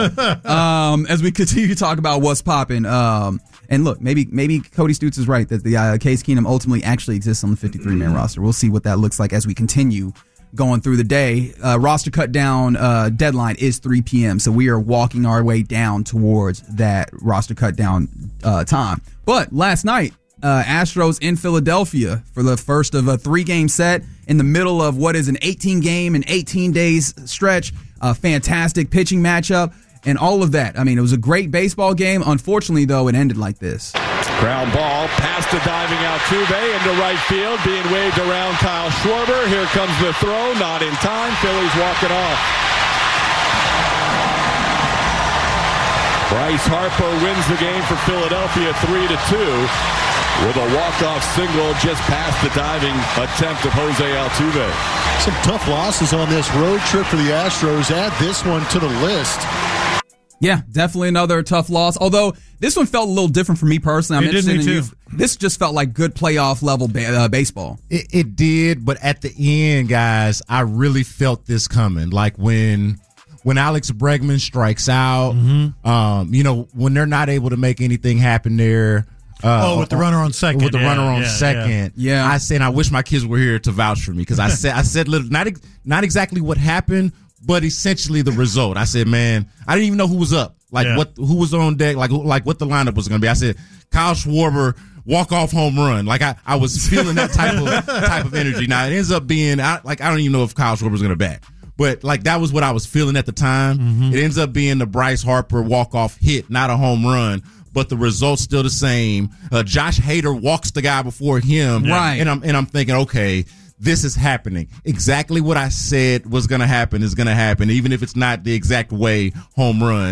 um, as we continue to talk about what's popping, um, and look, maybe maybe Cody Stutes is right that the uh, Case Keenum ultimately actually exists on the fifty-three man roster. We'll see what that looks like as we continue going through the day. Uh, roster cut down uh, deadline is three p.m., so we are walking our way down towards that roster cut down uh, time. But last night, uh, Astros in Philadelphia for the first of a three-game set in the middle of what is an eighteen-game and eighteen days stretch. A fantastic pitching matchup and all of that. I mean, it was a great baseball game. Unfortunately, though, it ended like this. Ground ball past the diving Altuve into right field, being waved around Kyle Schwarber. Here comes the throw, not in time. Phillies walk it off. Bryce Harper wins the game for Philadelphia three to two with a walk-off single just past the diving attempt of Jose Altuve. Some tough losses on this road trip for the Astros. Add this one to the list. Yeah, definitely another tough loss. Although this one felt a little different for me personally. I'm It did interested me in too. you. This just felt like good playoff level ba- uh, baseball. It, it did, but at the end, guys, I really felt this coming. Like when when Alex Bregman strikes out, Mm-hmm. um, you know, when they're not able to make anything happen there. Uh, Oh, with the runner on second. With the Yeah, runner on yeah, second. yeah. Yeah. I said, I wish my kids were here to vouch for me because I said, I said, little, not ex- not exactly what happened, but essentially the result. I said, man, I didn't even know who was up, like Yeah. what, who was on deck, like like what the lineup was going to be. I said, Kyle Schwarber, walk off home run. Like I, I was feeling that type of type of energy. Now it ends up being I, like I don't even know if Kyle Schwarber's going to bat. But like that was what I was feeling at the time. Mm-hmm. It ends up being the Bryce Harper walk off hit, not a home run. But the result's still the same. Uh, Josh Hader walks the guy before him, Right. And I'm and I'm thinking, okay, this is happening. Exactly what I said was going to happen is going to happen, even if it's not the exact way home run.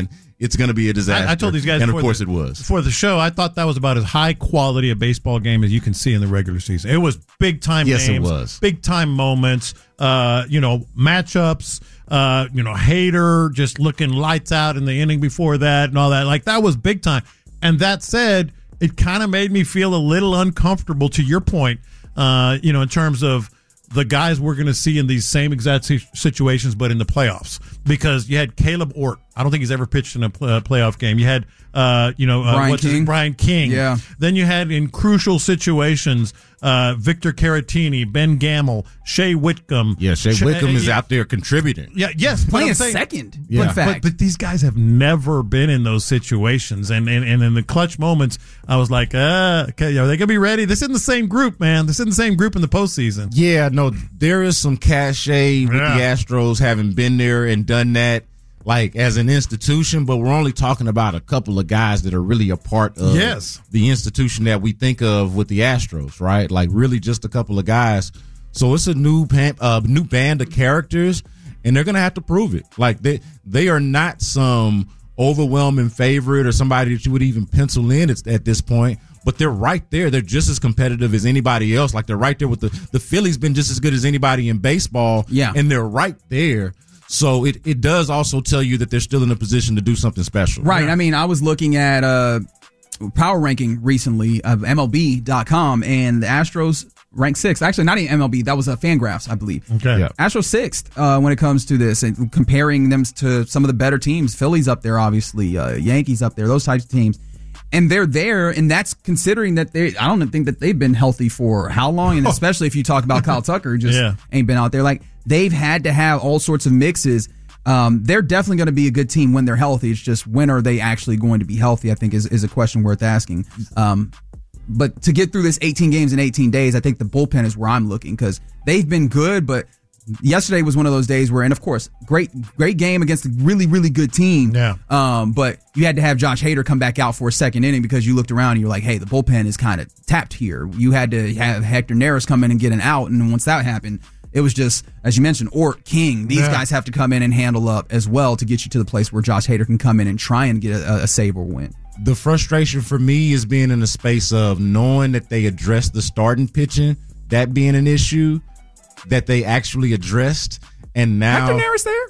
it's going to be a disaster. I, I told these guys, and of before course the, it was. For the show, I thought that was about as high quality a baseball game as you can see in the regular season. It was big time Yes, it games, was. big time moments, uh, you know, matchups, uh, you know, Hader just looking lights out in the inning before that and all that. Like, that was big time. And that said, it kind of made me feel a little uncomfortable, to your point, uh, you know, in terms of the guys we're going to see in these same exact situations, but in the playoffs, because you had Caleb Ort. I don't think he's ever pitched in a play- playoff game. You had, uh, you know, uh, Brian what's his- King. Brian King. Yeah. Then you had in crucial situations, uh, Victor Caratini, Ben Gamel, Shea Whitcomb. Yeah, Shea Shea- Whitcomb is yeah. out there contributing. Yeah, yes, but Playing I'm saying- second. Yeah. Fun fact. But, but these guys have never been in those situations, and and, and in the clutch moments, I was like, uh, okay, are they gonna be ready? This isn't the same group, man. This isn't the same group in the postseason. Yeah, no, there is some cachet with Yeah. the Astros having been there and done that, like as an institution, but we're only talking about a couple of guys that are really a part of Yes. the institution that we think of with the Astros, right? Like really just a couple of guys. So it's a new pan, uh, new band of characters, and they're gonna have to prove it. Like they they are not some overwhelming favorite or somebody that you would even pencil in at, at this point. But they're right there. They're just as competitive as anybody else. Like they're right there with the the Phillies been just as good as anybody in baseball. Yeah. And they're right there. So it, it does also tell you that they're still in a position to do something special. Right. I mean, I was looking at uh, power ranking recently of M L B dot com, and the Astros ranked sixth. Actually, not even M L B. That was a Fangraphs, I believe. Okay. Yeah. Astros sixth uh, when it comes to this, and comparing them to some of the better teams. Phillies up there, obviously. Uh, Yankees up there. Those types of teams. And they're there, and that's considering that they, I don't think that they've been healthy for how long, and especially if you talk about Kyle Tucker, who just Yeah. ain't been out there. Like, they've had to have all sorts of mixes. Um, they're definitely going to be a good team when they're healthy. It's just, when are they actually going to be healthy, I think is, is a question worth asking. Um, but to get through this eighteen games in eighteen days, I think the bullpen is where I'm looking, because they've been good, but yesterday was one of those days where, and of course, great, great game against a really, really good team. Yeah. Um, but you had to have Josh Hader come back out for a second inning because you looked around and you're like, hey, the bullpen is kind of tapped here. You had to have Hector Neris come in and get an out. And once that happened, it was just, as you mentioned, Ort, King, these Yeah. guys have to come in and handle up as well to get you to the place where Josh Hader can come in and try and get a, a save or win. The frustration for me is being in the space of knowing that they addressed the starting pitching, that being an issue that they actually addressed, and now Hector Neris there?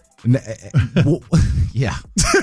N- well, yeah.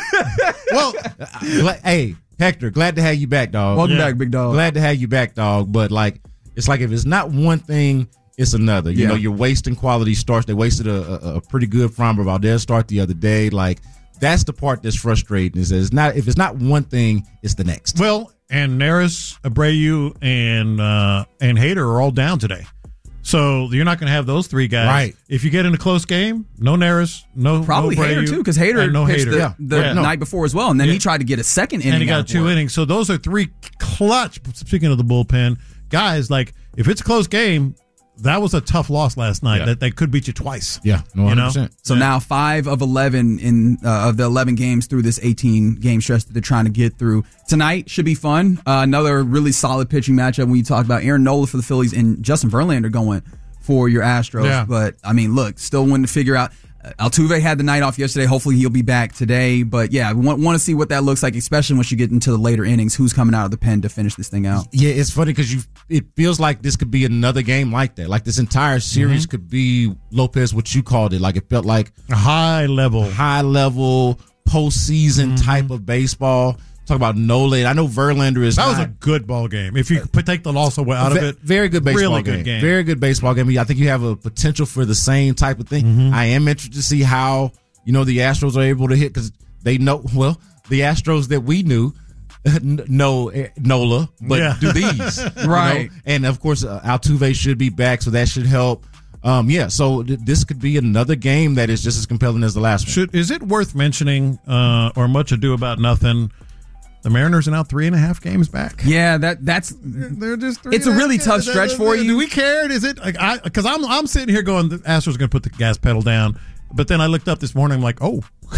well, gla- hey, Hector, glad to have you back, dog. Welcome Yeah. back, big dog. Glad to have you back, dog. But like, it's like if it's not one thing, it's another. You Yeah. know, you're wasting quality starts. They wasted a, a, a pretty good Framber Valdez start the other day. Like, that's the part that's frustrating. Is that it's not if it's not one thing, it's the next. Well, and Neris, Abreu, and uh, and Hader are all down today. So you're not going to have those three guys. Right. If you get in a close game, no Neris, no Probably no Hader Abreu, too, because Hader and no pitched Hader. the, Yeah. the Right. No. night before as well, and then Yeah. he tried to get a second inning. and he got out two for it. innings. So those are three clutch. Speaking of the bullpen, guys, like if it's a close game, that was a tough loss last night. Yeah. That they could beat you twice. Yeah, no, You one know? hundred percent. So now five of eleven in uh, of the eleven games through this eighteen game stretch that they're trying to get through. Tonight should be fun. Uh, another really solid pitching matchup when you talk about Aaron Nola for the Phillies and Justin Verlander going for your Astros. Yeah. But I mean, look, still wanting to figure out. Uh, Altuve had the night off yesterday. Hopefully he'll be back today. But yeah, we want, want to see what that looks like, especially once you get into the later innings. Who's coming out of the pen to finish this thing out? Yeah, it's funny because you. It feels like this could be another game like that. Like this entire series Mm-hmm. could be Lopez, what you called it. Like it felt like A high level. high level postseason Mm-hmm. type of baseball. Talk about Nola. I know Verlander is. That was not- a good ball game. If you could take the loss away out of Ve- it, Very good baseball really game. good game. Very good baseball game. I think you have a potential for the same type of thing. Mm-hmm. I am interested to see how, you know, the Astros are able to hit because they know, well, the Astros that we knew know eh, Nola, but Yeah. do these. you Right. know? And of course, uh, Altuve should be back, so that should help. Um, yeah, so th- this could be another game that is just as compelling as the last one. Should is it worth mentioning, uh, or much ado about nothing? The Mariners are now three and a half games back. Yeah, that that's They're just. Three It's a and really half tough games. stretch for you. Do we care? Is it like I? Because I'm I'm sitting here going, the Astros are going to put the gas pedal down, but then I looked up this morning. I'm like, oh,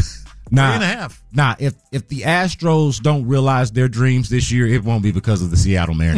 Nah, Three and a half. Nah, if if the Astros don't realize their dreams this year, it won't be because of the Seattle Mariners.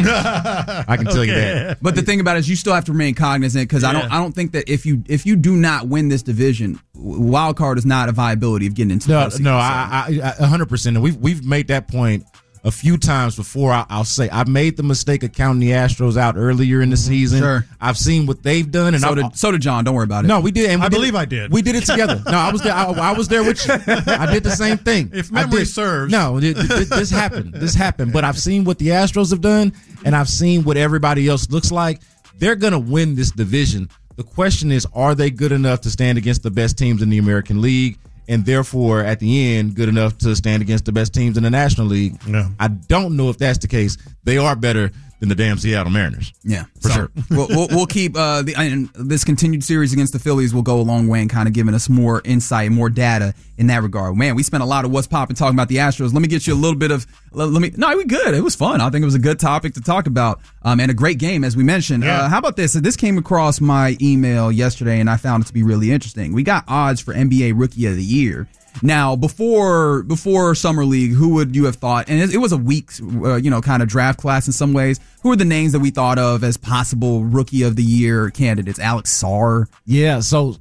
I can tell okay. you that. But the thing about it is, you still have to remain cognizant because yeah. I don't. I don't think that if you if you do not win this division, wild card is not a viability of getting into. No, the postseason, no, so. I, I, a hundred percent. And we've we've made that point a few times before. I, I'll say I made the mistake of counting the Astros out earlier in the mm-hmm. season. Sure. I've seen what they've done, and so I, did so did John. Don't worry about it. No, we did. And we I did believe it, I did. We did it together. No, I was there. I, I was there with you. I did the same thing. If memory I did. serves. No, it, it, this happened. This happened. But I've seen what the Astros have done, and I've seen what everybody else looks like. They're gonna win this division. The question is, are they good enough to stand against the best teams in the American League? And therefore, at the end, good enough to stand against the best teams in the National League. Yeah. I don't know if that's the case. They are better than the damn Seattle Mariners. Yeah, for so, sure. we'll, we'll, we'll keep uh, the and this continued series against the Phillies will go a long way in kind of giving us more insight, more data in that regard. Man, we spent a lot of what's popping talking about the Astros. Let me get you a little bit of let, let me. No, we good. It was fun. I think it was a good topic to talk about, um, and a great game as we mentioned. Yeah. Uh, how about this? This came across my email yesterday, and I found it to be really interesting. We got odds for N B A Rookie of the Year. Now, before before Summer League, who would you have thought? And it, it was a weak, uh, you know, kind of draft class in some ways. Who are the names that we thought of as possible Rookie of the Year candidates? Alex Sarr. Yeah, so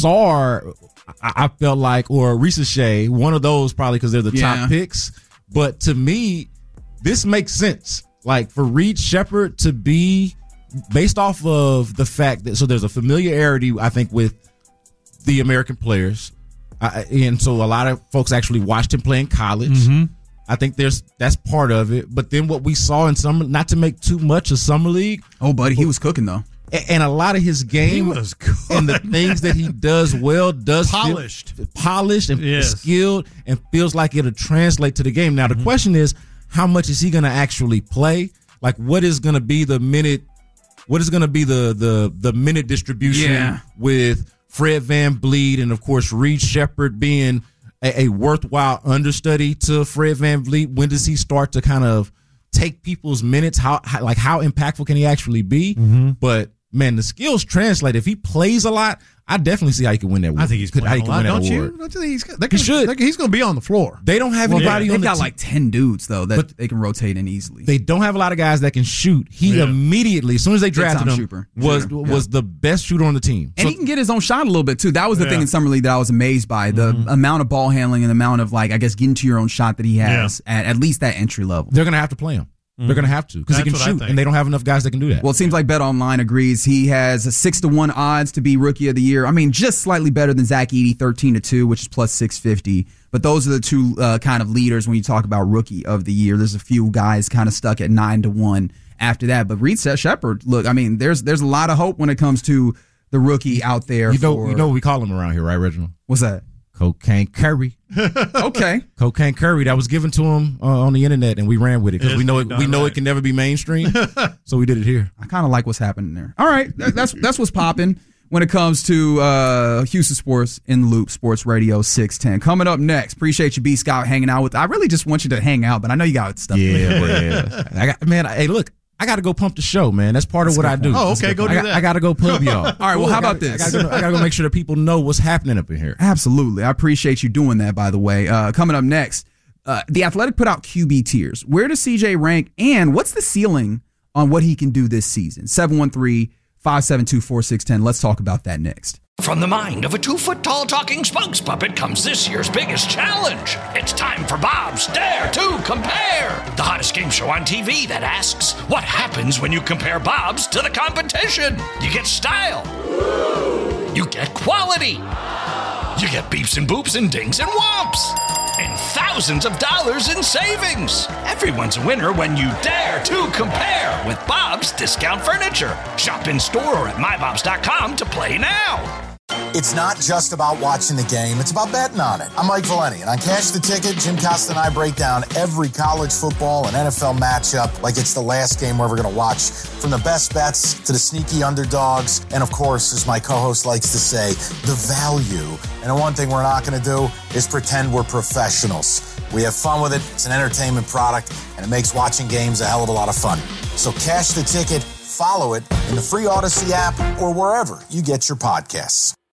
Sarr, I, I felt like, or Ricochet, one of those probably because they're the Yeah. top picks. But to me, this makes sense. Like for Reed Shepherd to be based off of the fact that so there's a familiarity, I think, with the American players. I, and so a lot of folks actually watched him play in college. Mm-hmm. I think there's that's part of it. But then what we saw in summer, not to make too much of Summer League. Oh, buddy, he was cooking though. And, and a lot of his game He was good. and the things that he does well does Polished. feel, polished and Yes. skilled and feels like it'll translate to the game. Now the Mm-hmm. question is, how much is he going to actually play? Like, what is going to be the minute? What is going to be the the the minute distribution Yeah. with Fred VanVleet and of course Reed Shepherd being a, a worthwhile understudy to Fred VanVleet? When does he start to kind of take people's minutes? How, how like how impactful can he actually be? Mm-hmm. But man, the skills translate. If he plays a lot, I definitely see how he can win that award. I think he's Could- how playing he a can lot, win that don't you? award. Don't you think he's, they He can, should. they- he's going to be on the floor. They don't have Well, anybody they've on the got team. like ten dudes though that But- they can rotate in easily. They don't have a lot of guys that can shoot. He Yeah. immediately, as soon as they drafted time him, shooter. was Shooter. was the best shooter on the team. And So- he can get his own shot a little bit too. That was the Yeah. thing in Summer League that I was amazed by. The Mm-hmm. amount of ball handling and the amount of like I guess getting to your own shot that he has at at least that entry level. they're going to have to play him. They're going to have to because he That's can what I shoot, think. and they don't have enough guys that can do that. Well, it seems like BetOnline agrees. He has a six to one odds to be Rookie of the Year. I mean, just slightly better than Zach Edey, thirteen to two, which is plus six fifty. But those are the two uh, kind of leaders when you talk about Rookie of the Year. There's a few guys kind of stuck at nine to one after that. But Reed Shepherd, look, I mean, there's there's a lot of hope when it comes to the rookie out there. you know, for, you know what we call him around here, right, Reginald? what's that? Cocaine Curry. Okay. Cocaine Curry. That was given to him uh, on the internet, and we ran with it because Yes, we know we've it, done we know right. it can never be mainstream, so we did it here. I kind of like what's happening there. All right, that, that's that's what's popping when it comes to uh, Houston Sports in the Loop Sports Radio six ten. Coming up next, appreciate you, B Scott, hanging out with. I really just want you to hang out, but I know you got stuff. to do. Yeah, I got man. Hey, look, I got to go pump the show, man. That's part of what I do. Oh, okay, go I do got, that. I got to go pub y'all. All right, well, how about this? I got to go, I gotta go make sure that people know what's happening up in here. Absolutely, I appreciate you doing that. By the way, uh, coming up next, uh, the Athletic put out Q B tiers. Where does C J rank, and what's the ceiling on what he can do this season? seven one three, five seven two, four six one zero. Let's talk about that next. From the mind of a two-foot-tall talking spokes puppet comes this year's biggest challenge. It's time for Bob's Dare to Compare, the hottest game show on T V that asks, what happens when you compare Bob's to the competition? You get style. You get quality. You get beeps and boops and dings and whomps. And thousands of dollars in savings. Everyone's a winner when you dare to compare with Bob's Discount Furniture. Shop in store or at my bobs dot com to play now. It's not just about watching the game, it's about betting on it. I'm Mike Valeni, and on Cash the Ticket, Jim Costa and I break down every college football and N F L matchup like it's the last game we're ever going to watch. From the best bets to the sneaky underdogs, and of course, as my co-host likes to say, the value. And the one thing we're not going to do is pretend we're professionals. We have fun with it, it's an entertainment product, and it makes watching games a hell of a lot of fun. So Cash the Ticket, follow it in the free Odyssey app or wherever you get your podcasts.